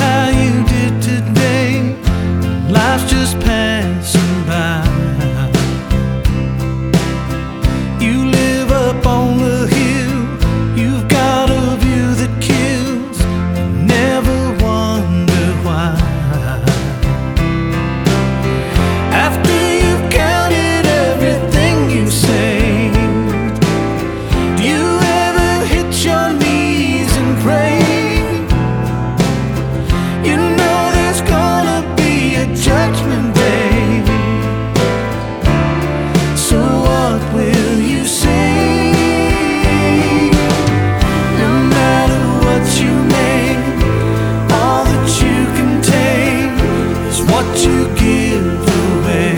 how you did today. Life's just passing by. You live up on the hill, you've got a view that kills, and never wonder why. After you've counted everything you saved, do you ever hit your knees and pray? You know there's gonna be a judgment day. So what will you say? No matter what you make, all that you can take is what you give away.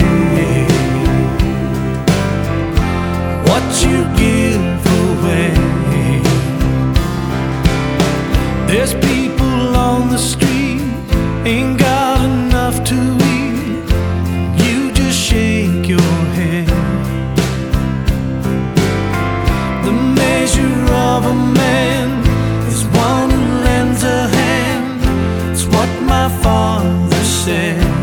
What you give away. There's people on the street, ain't got enough to eat. You just shake your head. The measure of a man is one who lends a hand. It's what my father said.